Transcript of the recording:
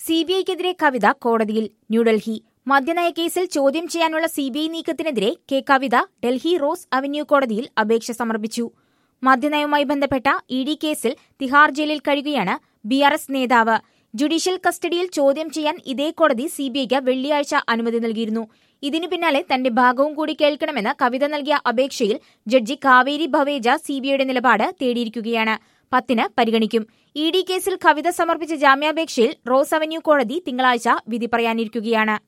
സിബിഐക്കെതിരെ കവിത കോടതിയിൽ. ന്യൂഡൽഹി. മദ്യനയ കേസിൽ ചോദ്യം ചെയ്യാനുള്ള സിബിഐ നീക്കത്തിനെതിരെ കവിത ഡൽഹി റോസ് അവന്യൂ കോടതിയിൽ അപേക്ഷ സമർപ്പിച്ചു. മദ്യനയവുമായി ബന്ധപ്പെട്ട ഇഡി കേസിൽ തിഹാർ ജയിലിൽ കഴിയുകയാണ് ബിആർഎസ് നേതാവ്. ജുഡീഷ്യൽ കസ്റ്റഡിയിൽ ചോദ്യം ചെയ്യാൻ ഇതേ കോടതി സിബിഐക്ക് വെള്ളിയാഴ്ച അനുമതി നൽകിയിരുന്നു. ഇതിനു പിന്നാലെ തന്റെ ഭാഗവും കൂടി കേൾക്കണമെന്ന് കവിത നൽകിയ അപേക്ഷയിൽ ജഡ്ജി കാവേരി ഭവേജ സിബിഐയുടെ നിലപാട് തേടിയിരിക്കുകയാണ്. 10-ന് പരിഗണിക്കും. ഇഡി കേസിൽ കവിത സമർപ്പിച്ച ജാമ്യാപേക്ഷയിൽ റോസ് അവന്യൂ കോടതി തിങ്കളാഴ്ച വിധി പറയാനിരിക്കുകയാണ്.